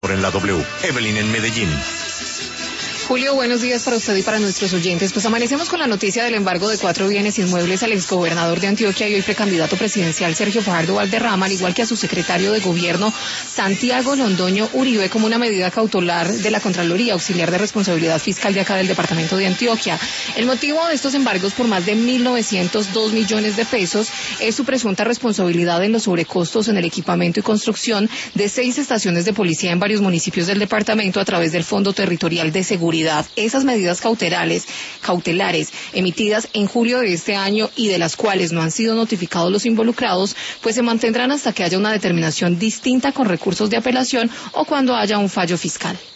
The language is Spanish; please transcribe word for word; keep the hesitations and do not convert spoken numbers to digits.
siempre en la W. Evelyn en Medellín. Julio, buenos días para usted y para nuestros oyentes. Pues amanecemos con la noticia del embargo de cuatro bienes inmuebles al exgobernador de Antioquia y hoy precandidato presidencial Sergio Fajardo Valderrama, al igual que a su secretario de gobierno Santiago Londoño Uribe, como una medida cautelar de la Contraloría Auxiliar de Responsabilidad Fiscal de acá del departamento de Antioquia. El motivo de estos embargos por más de mil novecientos dos millones de pesos es su presunta responsabilidad en los sobrecostos en el equipamiento y construcción de seis estaciones de policía en varios municipios del departamento a través del Fondo Territorial de Seguridad. Esas medidas cautelares, cautelares emitidas en julio de este año y de las cuales no han sido notificados los involucrados, pues se mantendrán hasta que haya una determinación distinta con recursos de apelación o cuando haya un fallo fiscal.